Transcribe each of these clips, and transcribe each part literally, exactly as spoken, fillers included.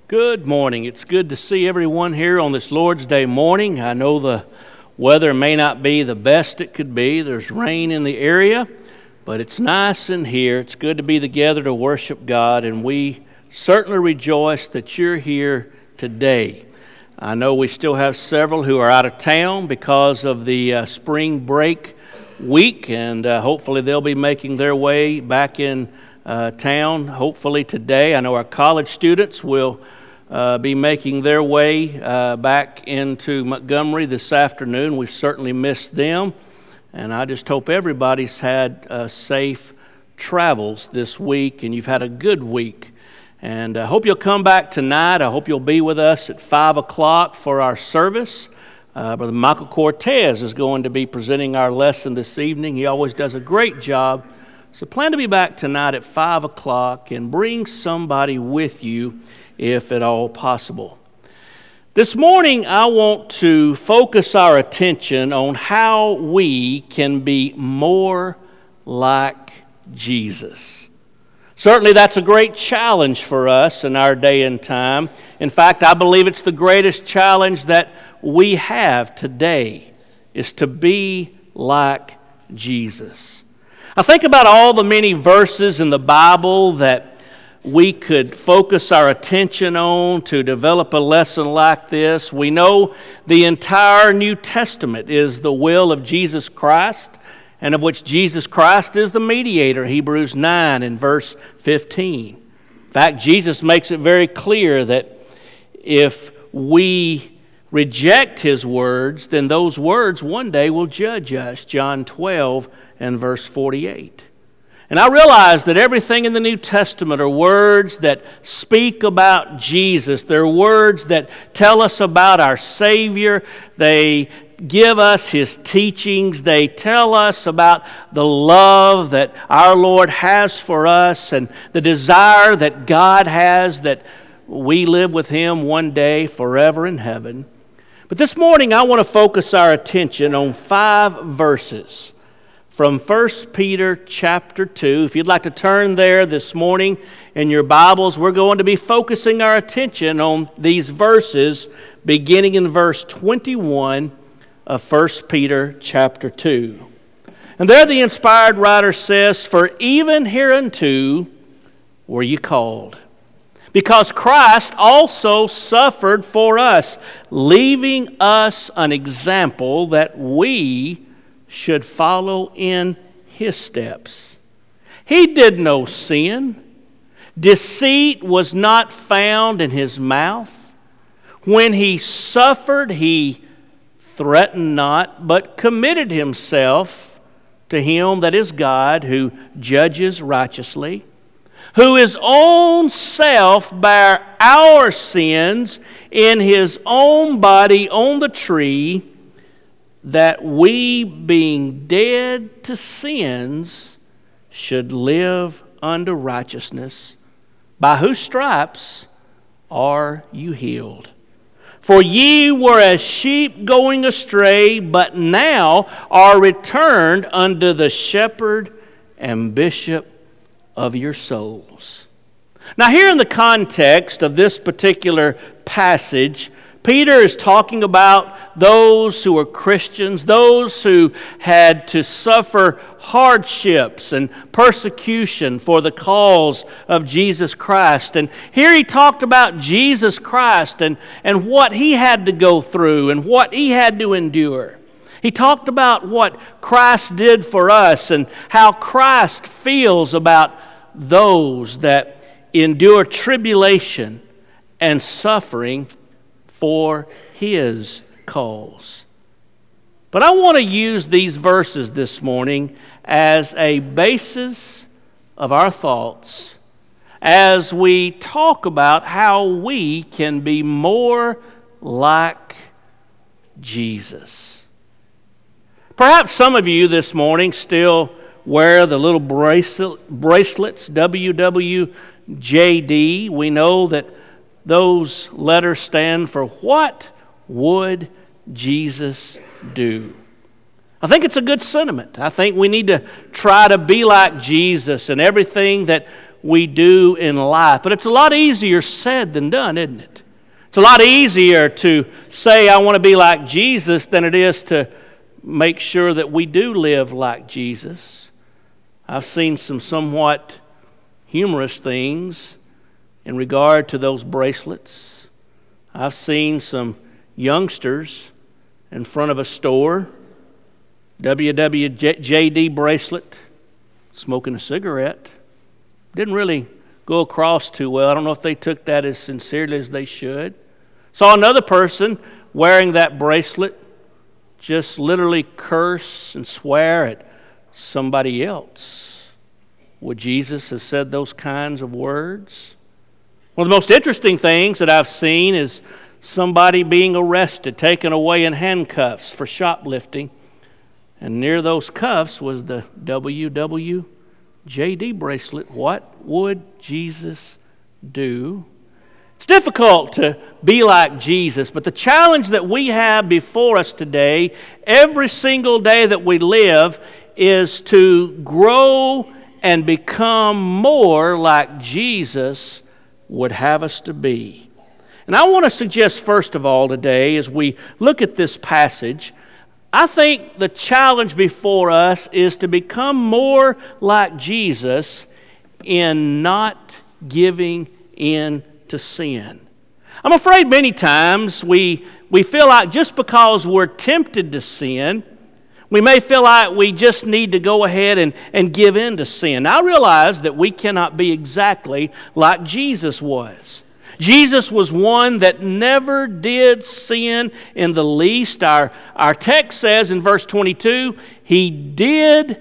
Good morning. It's good to see everyone here on this Lord's Day morning. I know the weather may not be the best it could be. There's rain in the area, but it's nice in here. It's good to be together to worship God, and we certainly rejoice that you're here today. I know we still have several who are out of town because of the uh, spring break week, and uh, hopefully they'll be making their way back in uh, town, hopefully today. I know our college students will Uh, be making their way uh, back into Montgomery this afternoon. We've certainly missed them, and I just hope everybody's had uh, safe travels this week, and you've had a good week. And I hope you'll come back tonight. I hope you'll be with us at five o'clock for our service. Uh, Brother Michael Cortez is going to be presenting our lesson this evening. He always does a great job. So plan to be back tonight at five o'clock and bring somebody with you if at all possible. This morning, I want to focus our attention on how we can be more like Jesus. Certainly, that's a great challenge for us in our day and time. In fact, I believe it's the greatest challenge that we have today, is to be like Jesus. I think about all the many verses in the Bible that we could focus our attention on to develop a lesson like this. We know the entire New Testament is the will of Jesus Christ, and of which Jesus Christ is the mediator, Hebrews nine and verse fifteen. In fact, Jesus makes it very clear that if we reject His words, then those words one day will judge us, John twelve and verse forty-eight. And I realize that everything in the New Testament are words that speak about Jesus. They're words that tell us about our Savior. They give us His teachings. They tell us about the love that our Lord has for us and the desire that God has that we live with Him one day forever in heaven. But this morning I want to focus our attention on five verses from First Peter chapter two. If you'd like to turn there this morning in your Bibles, we're going to be focusing our attention on these verses beginning in verse twenty-one of First Peter chapter two. And there the inspired writer says, "For even hereunto were ye called, because Christ also suffered for us, leaving us an example that we should follow in His steps. He did no sin. Deceit was not found in His mouth. When He suffered, He threatened not, but committed Himself to Him that is God, who judges righteously, who His own self bare our sins in His own body on the tree, that we, being dead to sins, should live unto righteousness, by whose stripes are you healed. For ye were as sheep going astray, but now are returned unto the shepherd and bishop of your souls." Now here in the context of this particular passage, Peter is talking about those who were Christians, those who had to suffer hardships and persecution for the cause of Jesus Christ. And here he talked about Jesus Christ and, and what He had to go through and what He had to endure. He talked about what Christ did for us and how Christ feels about those that endure tribulation and suffering for His cause. But I want to use these verses this morning as a basis of our thoughts as we talk about how we can be more like Jesus. Perhaps some of you this morning still wear the little bracelet, bracelets, W W J D. We know that those letters stand for what would Jesus do? I think it's a good sentiment. I think we need to try to be like Jesus in everything that we do in life. But it's a lot easier said than done, isn't it? It's a lot easier to say I want to be like Jesus than it is to make sure that we do live like Jesus. I've seen some somewhat humorous things in regard to those bracelets. I've seen some youngsters in front of a store, W W J D bracelet, smoking a cigarette. Didn't really go across too well. I don't know if they took that as sincerely as they should. Saw another person wearing that bracelet just literally curse and swear at somebody else. Would Jesus have said those kinds of words? One of the most interesting things that I've seen is somebody being arrested, taken away in handcuffs for shoplifting. And near those cuffs was the W W J D bracelet. What would Jesus do? It's difficult to be like Jesus, but the challenge that we have before us today, every single day that we live, is to grow and become more like Jesus would have us to be. And I want to suggest first of all today, as we look at this passage, I think the challenge before us is to become more like Jesus in not giving in to sin. I'm afraid many times we, we feel like just because we're tempted to sin, we may feel like we just need to go ahead and, and give in to sin. Now, I realize that we cannot be exactly like Jesus was. Jesus was one that never did sin in the least. Our, our text says in verse twenty-two, He did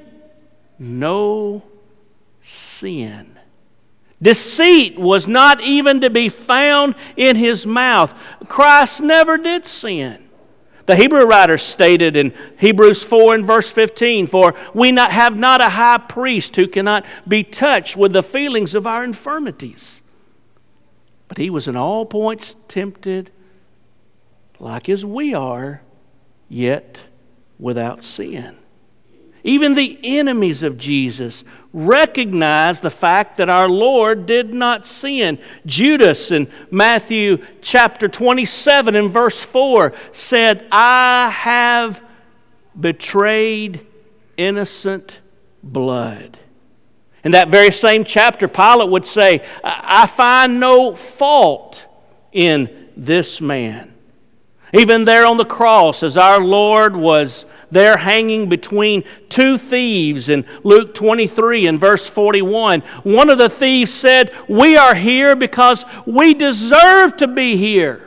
no sin. Deceit was not even to be found in His mouth. Christ never did sin. The Hebrew writer stated in Hebrews four and verse fifteen, For we not, have not a high priest who cannot be touched with the feelings of our infirmities. But He was in all points tempted like as we are, yet without sin. Even the enemies of Jesus recognized the fact that our Lord did not sin. Judas in Matthew chapter twenty-seven and verse four said, I have betrayed innocent blood. In that very same chapter, Pilate would say, I find no fault in this man. Even there on the cross, as our Lord was there hanging between two thieves in Luke twenty-three and verse forty-one, one of the thieves said, we are here because we deserve to be here.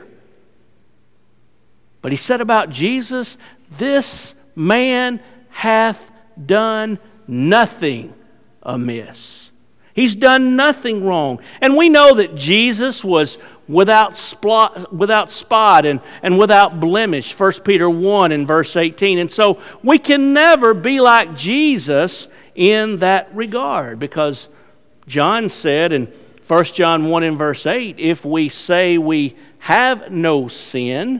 But he said about Jesus, this man hath done nothing amiss. He's done nothing wrong. And we know that Jesus was without spot, without spot and, and without blemish, First Peter one and verse eighteen. And so we can never be like Jesus in that regard, because John said in First John one and verse eight, if we say we have no sin,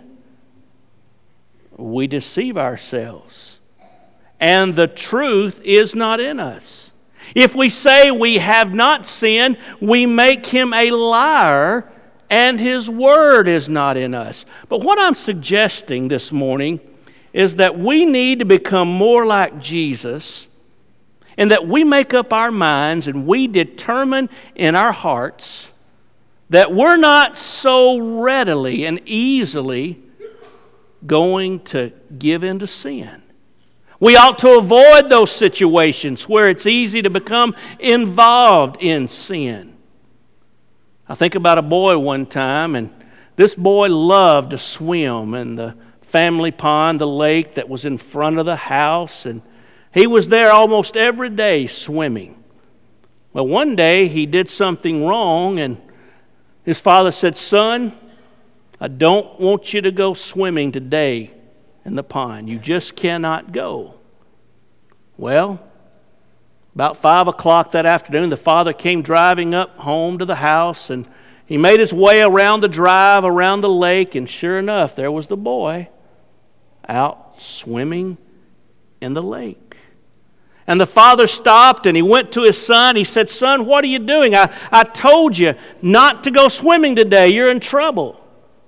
we deceive ourselves, and the truth is not in us. If we say we have not sinned, we make Him a liar, and His word is not in us. But what I'm suggesting this morning is that we need to become more like Jesus, and that we make up our minds and we determine in our hearts that we're not so readily and easily going to give in to sin. We ought to avoid those situations where it's easy to become involved in sin. I think about a boy one time, and this boy loved to swim in the family pond, the lake that was in front of the house, and he was there almost every day swimming. Well, one day he did something wrong, and his father said, son, I don't want you to go swimming today in the pond. You just cannot go. Well, about five o'clock that afternoon, the father came driving up home to the house, and he made his way around the drive, around the lake, and sure enough, there was the boy out swimming in the lake. And the father stopped and he went to his son. He said, "Son, what are you doing? I, I told you not to go swimming today. You're in trouble."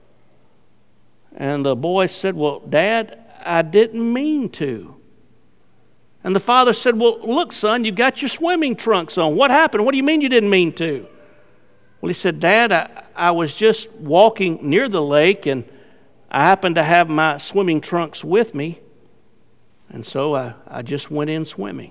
And the boy said, "Well, Dad, I didn't mean to." And the father said, "Well, look, son, you got your swimming trunks on. What happened? What do you mean you didn't mean to?" Well, he said, "Dad, I, I was just walking near the lake and I happened to have my swimming trunks with me. And so I, I just went in swimming."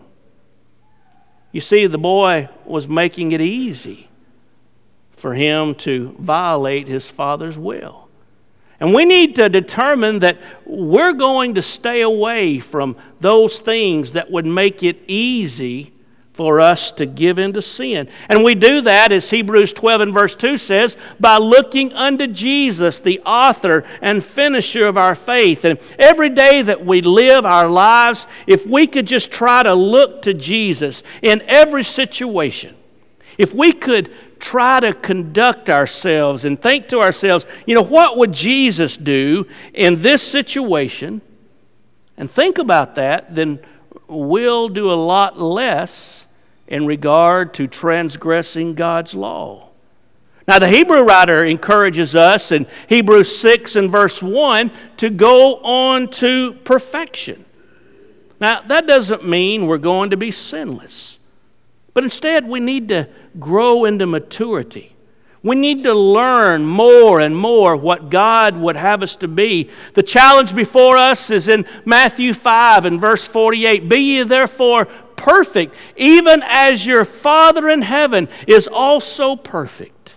You see, the boy was making it easy for him to violate his father's will. And we need to determine that we're going to stay away from those things that would make it easy for us to give into sin. And we do that, as Hebrews twelve and verse two says, by looking unto Jesus, the author and finisher of our faith. And every day that we live our lives, if we could just try to look to Jesus in every situation, if we could try to conduct ourselves and think to ourselves, you know, what would Jesus do in this situation? And think about that, then we'll do a lot less in regard to transgressing God's law. Now, the Hebrew writer encourages us in Hebrews six and verse one to go on to perfection. Now, that doesn't mean we're going to be sinless, but instead we need to grow into maturity. We need to learn more and more what God would have us to be. The challenge before us is in Matthew five and verse forty-eight. "Be ye therefore perfect, even as your Father in heaven is also perfect."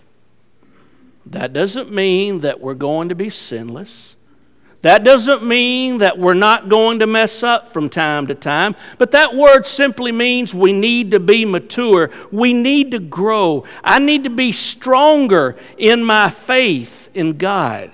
That doesn't mean that we're going to be sinless. That doesn't mean that we're not going to mess up from time to time. But that word simply means we need to be mature. We need to grow. I need to be stronger in my faith in God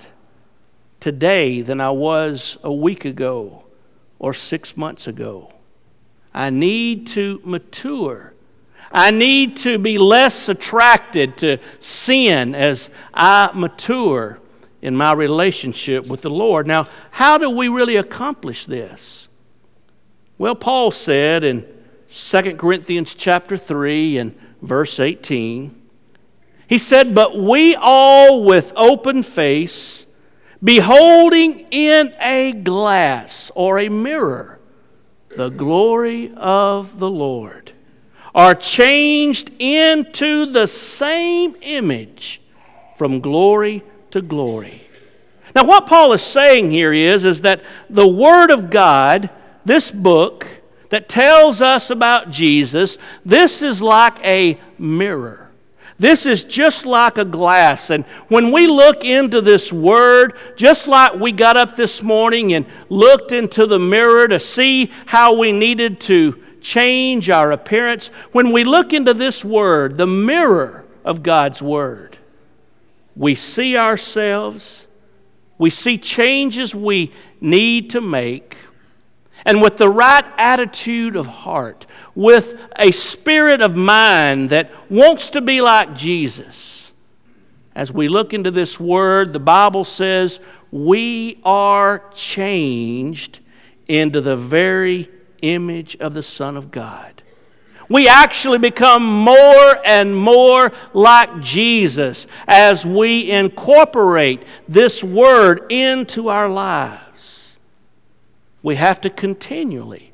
today than I was a week ago or six months ago. I need to mature. I need to be less attracted to sin as I mature in my relationship with the Lord. Now, how do we really accomplish this? Well, Paul said in Second Corinthians chapter three and verse eighteen, he said, "But we all with open face, beholding in a glass," or a mirror, "the glory of the Lord, are changed into the same image from glory to glory." Now, what Paul is saying here is, is that the Word of God, this book that tells us about Jesus, this is like a mirror. This is just like a glass. And when we look into this Word, just like we got up this morning and looked into the mirror to see how we needed to change our appearance, when we look into this Word, the mirror of God's Word, we see ourselves, we see changes we need to make, and with the right attitude of heart, with a spirit of mind that wants to be like Jesus, as we look into this Word, the Bible says we are changed into the very image of the Son of God. We actually become more and more like Jesus as we incorporate this Word into our lives. We have to continually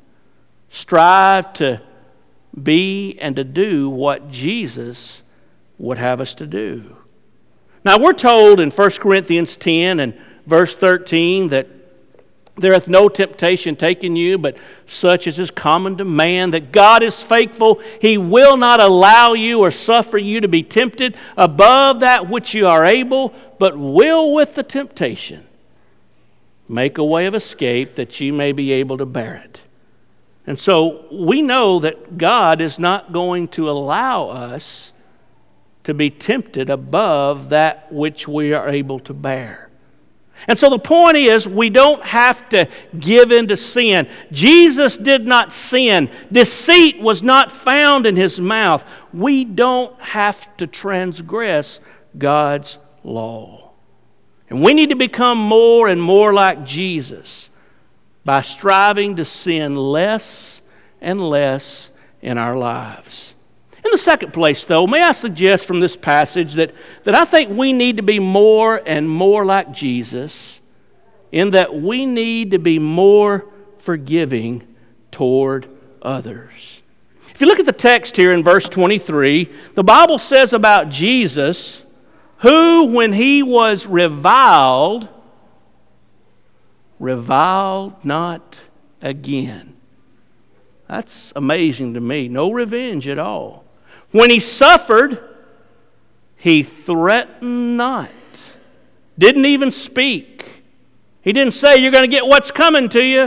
strive to be and to do what Jesus would have us to do. Now, we're told in First Corinthians ten and verse thirteen that there hath no temptation taken you, but such as is common to man, that God is faithful. He will not allow you or suffer you to be tempted above that which you are able, but will with the temptation make a way of escape that you may be able to bear it. And so we know that God is not going to allow us to be tempted above that which we are able to bear. And so the point is, we don't have to give in to sin. Jesus did not sin. Deceit was not found in his mouth. We don't have to transgress God's law. And we need to become more and more like Jesus by striving to sin less and less in our lives. In the second place, though, may I suggest from this passage that, that I think we need to be more and more like Jesus, in that we need to be more forgiving toward others. If you look at the text here in verse twenty-three, the Bible says about Jesus, who when he was reviled, reviled not again. That's amazing to me. No revenge at all. When he suffered, he threatened not. Didn't even speak. He didn't say, you're going to get what's coming to you.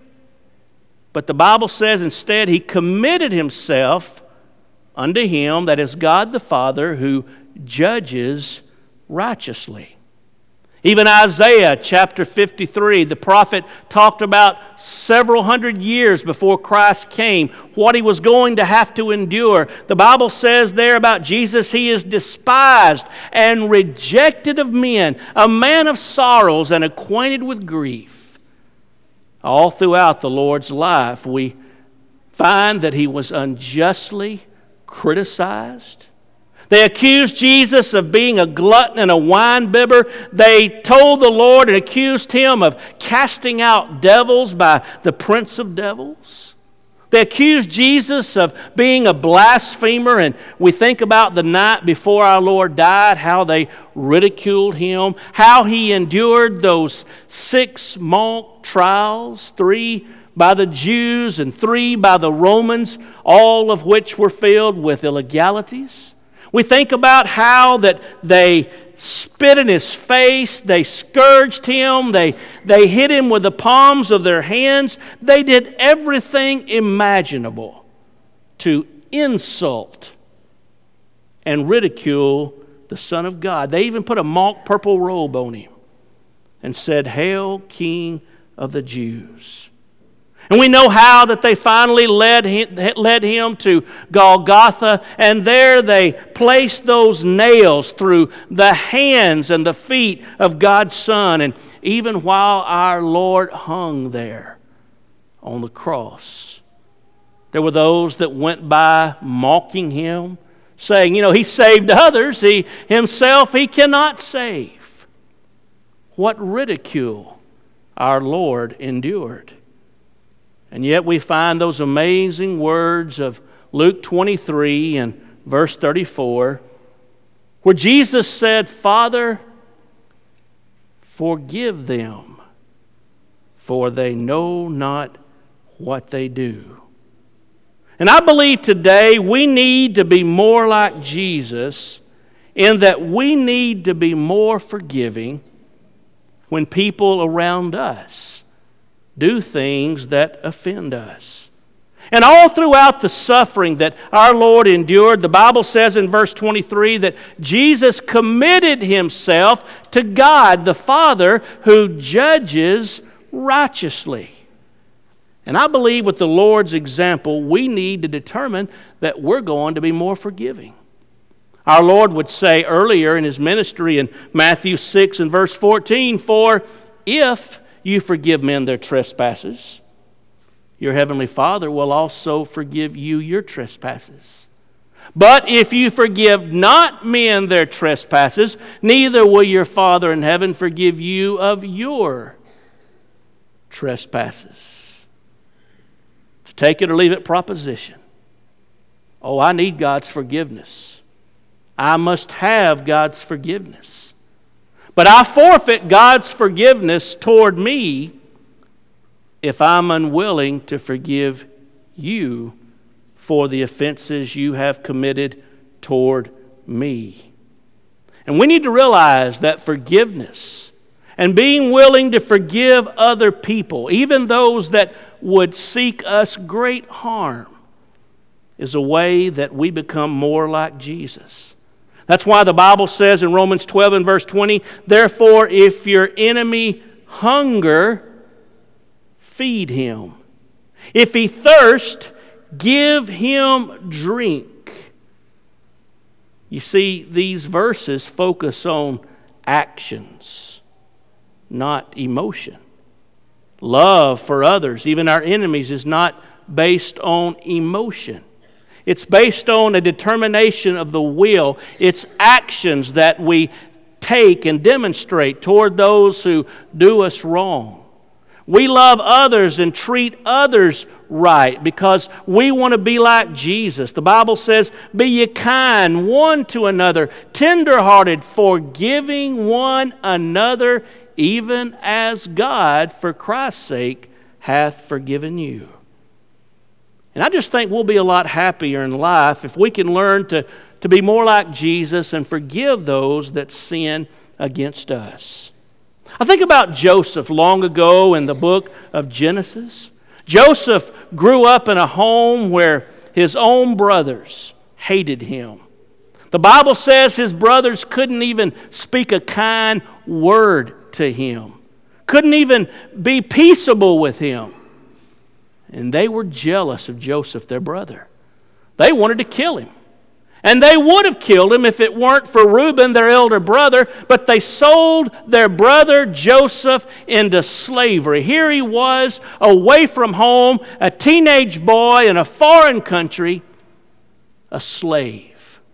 But the Bible says instead he committed himself unto him, that is God the Father, who judges righteously. Even Isaiah chapter fifty-three, the prophet talked about several hundred years before Christ came, what he was going to have to endure. The Bible says there about Jesus, he is despised and rejected of men, a man of sorrows and acquainted with grief. All throughout the Lord's life, we find that he was unjustly criticized. They accused Jesus of being a glutton and a winebibber. They told the Lord and accused him of casting out devils by the prince of devils. They accused Jesus of being a blasphemer, and we think about the night before our Lord died, how they ridiculed him, how he endured those six mock trials, three by the Jews and three by the Romans, all of which were filled with illegalities. We think about how that they spit in his face, they scourged him, they, they hit him with the palms of their hands. They did everything imaginable to insult and ridicule the Son of God. They even put a mock purple robe on him and said, "Hail, King of the Jews." And we know how that they finally led him, led him to Golgotha, and there they placed those nails through the hands and the feet of God's Son. And even while our Lord hung there on the cross, there were those that went by mocking him, saying, you know, he saved others, he himself he cannot save. What ridicule our Lord endured. And yet we find those amazing words of Luke twenty-three and verse thirty-four, where Jesus said, "Father, forgive them, for they know not what they do." And I believe today we need to be more like Jesus, in that we need to be more forgiving when people around us do things that offend us. And all throughout the suffering that our Lord endured, the Bible says in verse twenty-three that Jesus committed himself to God the Father, who judges righteously. And I believe with the Lord's example, we need to determine that we're going to be more forgiving. Our Lord would say earlier in his ministry in Matthew six and verse fourteen, "For if you forgive men their trespasses, your heavenly Father will also forgive you your trespasses. But if you forgive not men their trespasses, neither will your Father in heaven forgive you of your trespasses." To take it or leave it proposition. Oh, I need God's forgiveness. I must have God's forgiveness. But I forfeit God's forgiveness toward me if I'm unwilling to forgive you for the offenses you have committed toward me. And we need to realize that forgiveness and being willing to forgive other people, even those that would seek us great harm, is a way that we become more like Jesus. That's why the Bible says in Romans twelve and verse twenty, "Therefore, if your enemy hunger, feed him. If he thirst, give him drink." You see, these verses focus on actions, not emotion. Love for others, even our enemies, is not based on emotion. It's based on a determination of the will. It's actions that we take and demonstrate toward those who do us wrong. We love others and treat others right because we want to be like Jesus. The Bible says, be ye kind one to another, tenderhearted, forgiving one another, even as God, for Christ's sake, hath forgiven you. And I just think we'll be a lot happier in life if we can learn to, to be more like Jesus and forgive those that sin against us. I think about Joseph long ago in the book of Genesis. Joseph grew up in a home where his own brothers hated him. The Bible says his brothers couldn't even speak a kind word to him, couldn't even be peaceable with him. And they were jealous of Joseph, their brother. They wanted to kill him. And they would have killed him if it weren't for Reuben, their elder brother, but they sold their brother Joseph into slavery. Here he was, away from home, a teenage boy in a foreign country, a slave.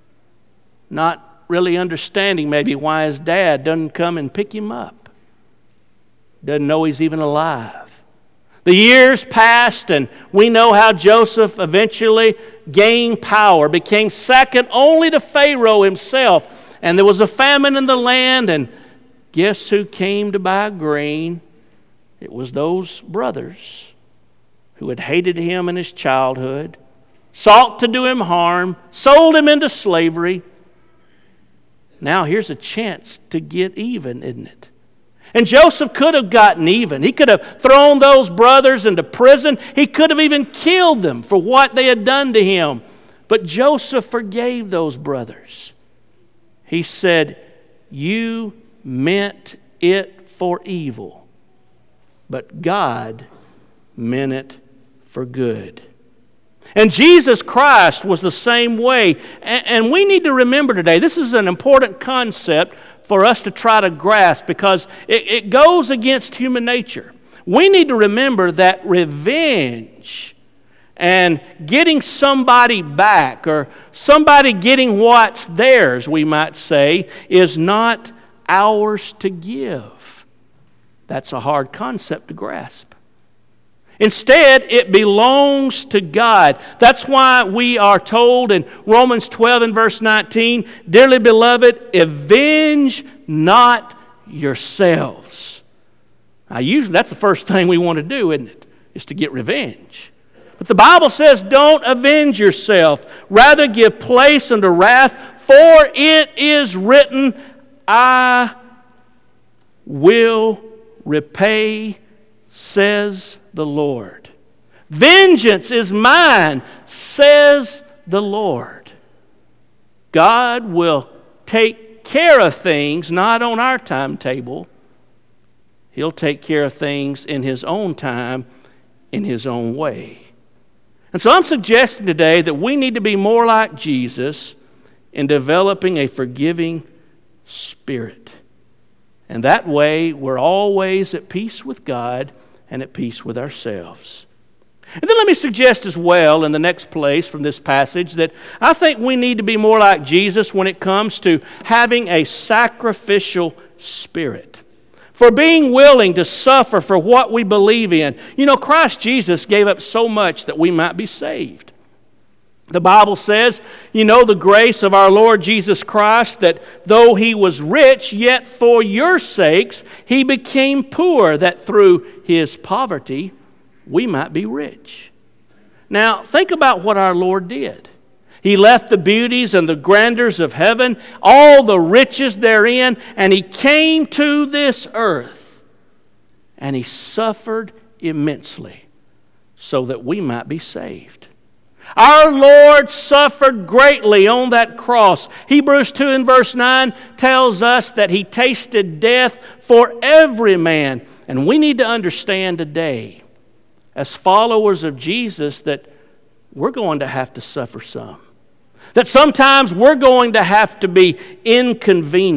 Not really understanding maybe why his dad doesn't come and pick him up. Doesn't know he's even alive. The years passed, and we know how Joseph eventually gained power, became second only to Pharaoh himself. And there was a famine in the land, and guess who came to buy grain? It was those brothers who had hated him in his childhood, sought to do him harm, sold him into slavery. Now here's a chance to get even, isn't it? And Joseph could have gotten even. He could have thrown those brothers into prison. He could have even killed them for what they had done to him. But Joseph forgave those brothers. He said, you meant it for evil, but God meant it for good. And Jesus Christ was the same way. And we need to remember today, this is an important concept for us to try to grasp because it, it goes against human nature. We need to remember that revenge and getting somebody back or somebody getting what's theirs, we might say, is not ours to give. That's a hard concept to grasp. Instead, it belongs to God. That's why we are told in Romans twelve and verse nineteen, dearly beloved, avenge not yourselves. Now, usually that's the first thing we want to do, isn't it? Is to get revenge. But the Bible says, don't avenge yourself. Rather give place unto wrath, for it is written, I will repay, says the Lord. Vengeance is mine, says the Lord. God will take care of things, not on our timetable. He'll take care of things in His own time, in His own way. And so I'm suggesting today that we need to be more like Jesus in developing a forgiving spirit. And that way, we're always at peace with God and at peace with ourselves. And then let me suggest as well in the next place from this passage that I think we need to be more like Jesus when it comes to having a sacrificial spirit. For being willing to suffer for what we believe in. You know, Christ Jesus gave up so much that we might be saved. The Bible says, you know, the grace of our Lord Jesus Christ, that though He was rich, yet for your sakes He became poor, that through His poverty we might be rich. Now, think about what our Lord did. He left the beauties and the grandeurs of heaven, all the riches therein, and He came to this earth, and He suffered immensely so that we might be saved. Our Lord suffered greatly on that cross. Hebrews two and verse nine tells us that He tasted death for every man. And we need to understand today, as followers of Jesus, that we're going to have to suffer some. That sometimes we're going to have to be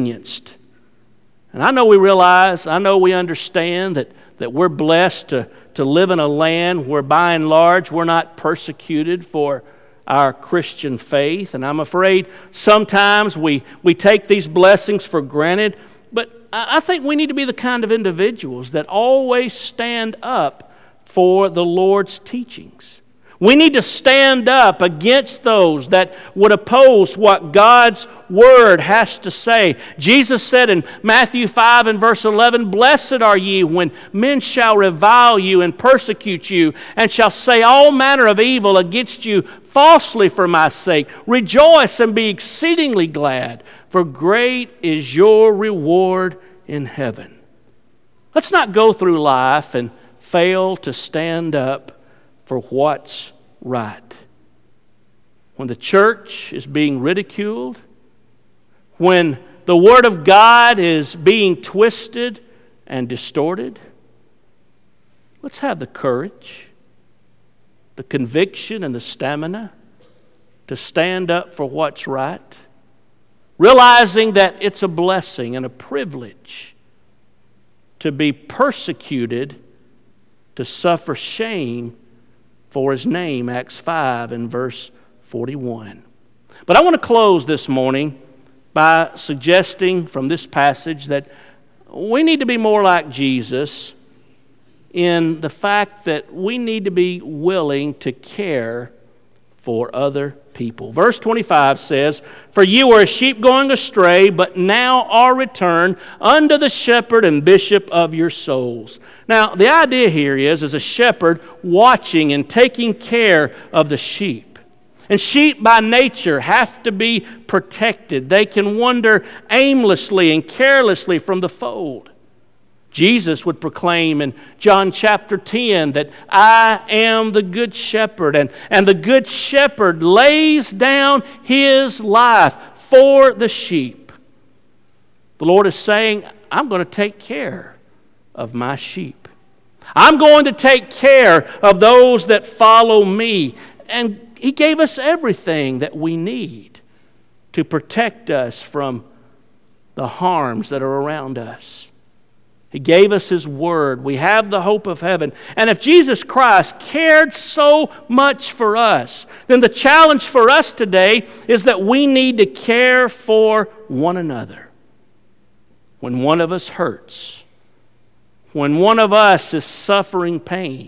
inconvenienced. And I know we realize, I know we understand that, that we're blessed to, to live in a land where by and large we're not persecuted for our Christian faith. And I'm afraid sometimes we, we take these blessings for granted. But I think we need to be the kind of individuals that always stand up for the Lord's teachings. We need to stand up against those that would oppose what God's Word has to say. Jesus said in Matthew five and verse eleven, "Blessed are ye when men shall revile you and persecute you, and shall say all manner of evil against you falsely for my sake. Rejoice and be exceedingly glad, for great is your reward in heaven." Let's not go through life and fail to stand up for what's right. When the church is being ridiculed, when the Word of God is being twisted and distorted, let's have the courage, the conviction, and the stamina to stand up for what's right, realizing that it's a blessing and a privilege to be persecuted, to suffer shame for His name, Acts five and verse forty-one. But I want to close this morning by suggesting from this passage that we need to be more like Jesus in the fact that we need to be willing to care for other people. Verse twenty-five says, "For you were a sheep going astray, but now are returned unto the shepherd and bishop of your souls." Now, the idea here is, as a shepherd watching and taking care of the sheep. And sheep by nature have to be protected. They can wander aimlessly and carelessly from the fold. Jesus would proclaim in John chapter ten that I am the good shepherd, and, and the good shepherd lays down his life for the sheep. The Lord is saying, I'm going to take care of my sheep. I'm going to take care of those that follow me. And He gave us everything that we need to protect us from the harms that are around us. He gave us His Word. We have the hope of heaven. And if Jesus Christ cared so much for us, then the challenge for us today is that we need to care for one another. When one of us hurts, when one of us is suffering pain,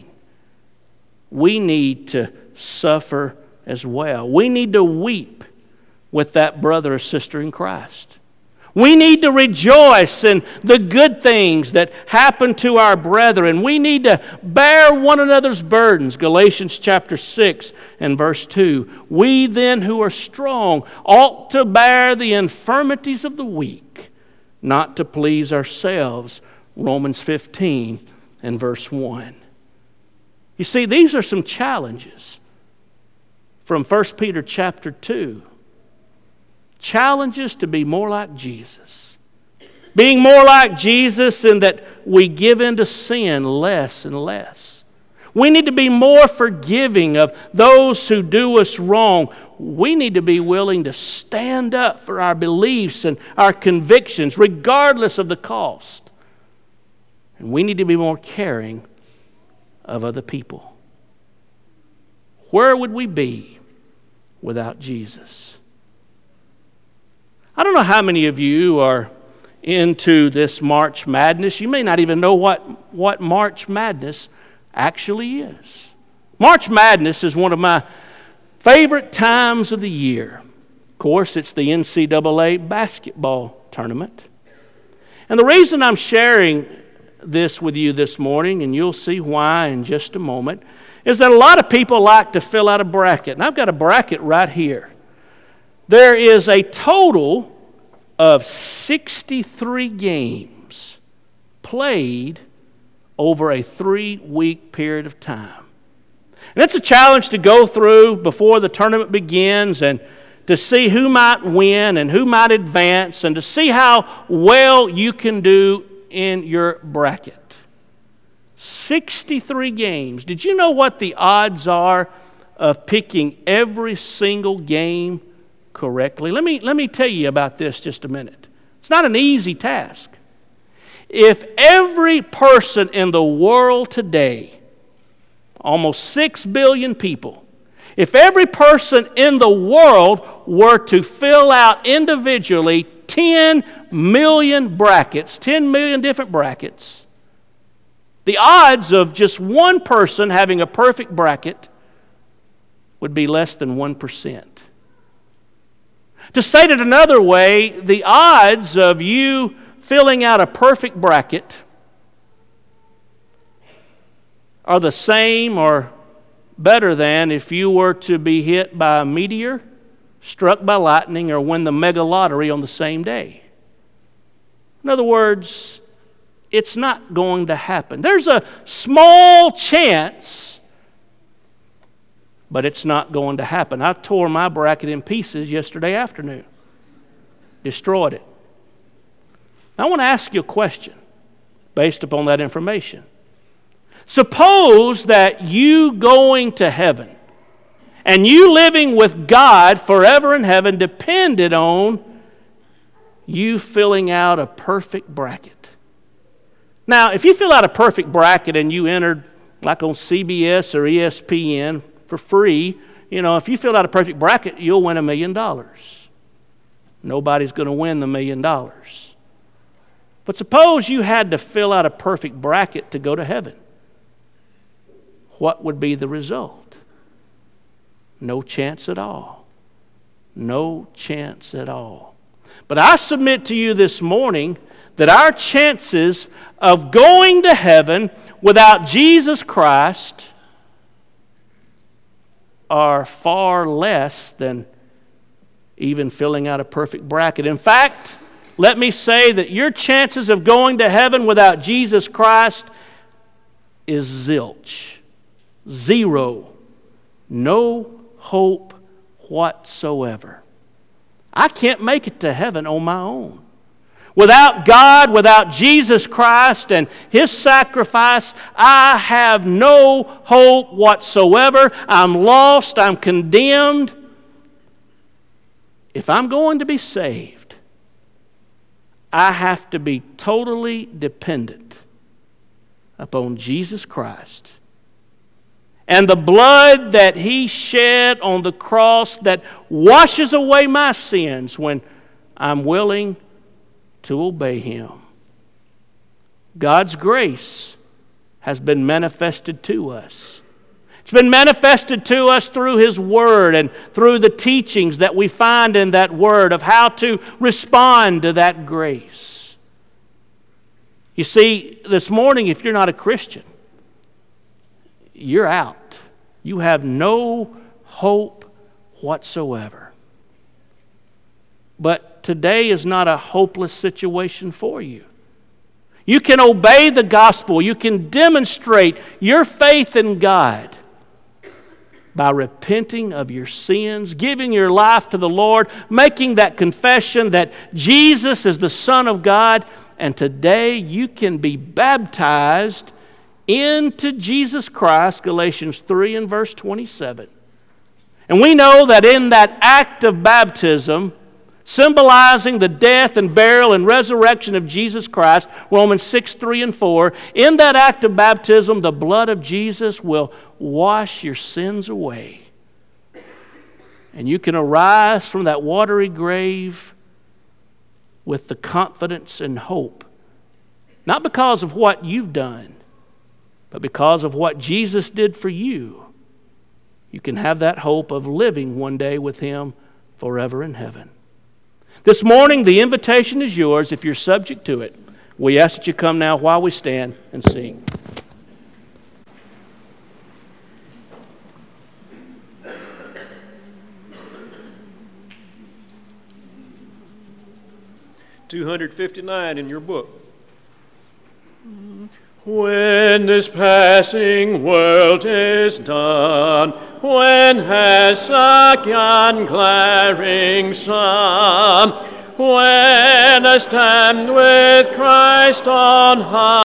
we need to suffer as well. We need to weep with that brother or sister in Christ. We need to rejoice in the good things that happen to our brethren. We need to bear one another's burdens. Galatians chapter six and verse two. We then who are strong ought to bear the infirmities of the weak, not to please ourselves. Romans fifteen and verse one. You see, these are some challenges from First Peter chapter two. Challenges to be more like Jesus. Being more like Jesus in that we give into sin less and less. We need to be more forgiving of those who do us wrong. We need to be willing to stand up for our beliefs and our convictions regardless of the cost. And we need to be more caring of other people. Where would we be without Jesus? I don't know how many of you are into this March Madness. You may not even know what, what March Madness actually is. March Madness is one of my favorite times of the year. Of course, it's the N C double A basketball tournament. And the reason I'm sharing this with you this morning, and you'll see why in just a moment, is that a lot of people like to fill out a bracket. And I've got a bracket right here. There is a total of sixty-three games played over a three-week period of time. And it's a challenge to go through before the tournament begins and to see who might win and who might advance and to see how well you can do in your bracket. sixty-three games. Did you know what the odds are of picking every single game correctly? Let me, let me tell you about this just a minute. It's not an easy task. If every person in the world today almost six billion people. If every person in the world were to fill out individually ten million brackets, ten million different brackets, the odds of just one person having a perfect bracket would be less than one percent. To say it another way, the odds of you filling out a perfect bracket are the same or better than if you were to be hit by a meteor, struck by lightning, or win the mega lottery on the same day. In other words, it's not going to happen. There's a small chance, but it's not going to happen. I tore my bracket in pieces yesterday afternoon. Destroyed it. I want to ask you a question based upon that information. Suppose that you going to heaven and you living with God forever in heaven depended on you filling out a perfect bracket. Now, if you fill out a perfect bracket and you entered like on C B S or E S P N for free, you know, if you filled out a perfect bracket, you'll win a million dollars. Nobody's going to win the million dollars. But suppose you had to fill out a perfect bracket to go to heaven. What would be the result? No chance at all. No chance at all. But I submit to you this morning that our chances of going to heaven without Jesus Christ are far less than even filling out a perfect bracket. In fact, let me say that your chances of going to heaven without Jesus Christ is zilch. Zero. No hope whatsoever. I can't make it to heaven on my own. Without God, without Jesus Christ and His sacrifice, I have no hope whatsoever. I'm lost. I'm condemned. If I'm going to be saved, I have to be totally dependent upon Jesus Christ and the blood that He shed on the cross that washes away my sins when I'm willing to obey Him. God's grace has been manifested to us. It's been manifested to us through His Word and through the teachings that we find in that Word of how to respond to that grace. You see, this morning, if you're not a Christian, you're out. You have no hope whatsoever. But today is not a hopeless situation for you. You can obey the gospel. You can demonstrate your faith in God by repenting of your sins, giving your life to the Lord, making that confession that Jesus is the Son of God, and today you can be baptized into Jesus Christ, Galatians three and verse twenty-seven. And we know that in that act of baptism, symbolizing the death and burial and resurrection of Jesus Christ, Romans six, three and four, in that act of baptism, the blood of Jesus will wash your sins away. And you can arise from that watery grave with the confidence and hope, not because of what you've done, but because of what Jesus did for you. You can have that hope of living one day with Him forever in heaven. This morning, the invitation is yours if you're subject to it. We ask that you come now while we stand and sing. two fifty-nine in your book. When this passing world is done, when has sunk yon glaring sun, when I stand with Christ on high,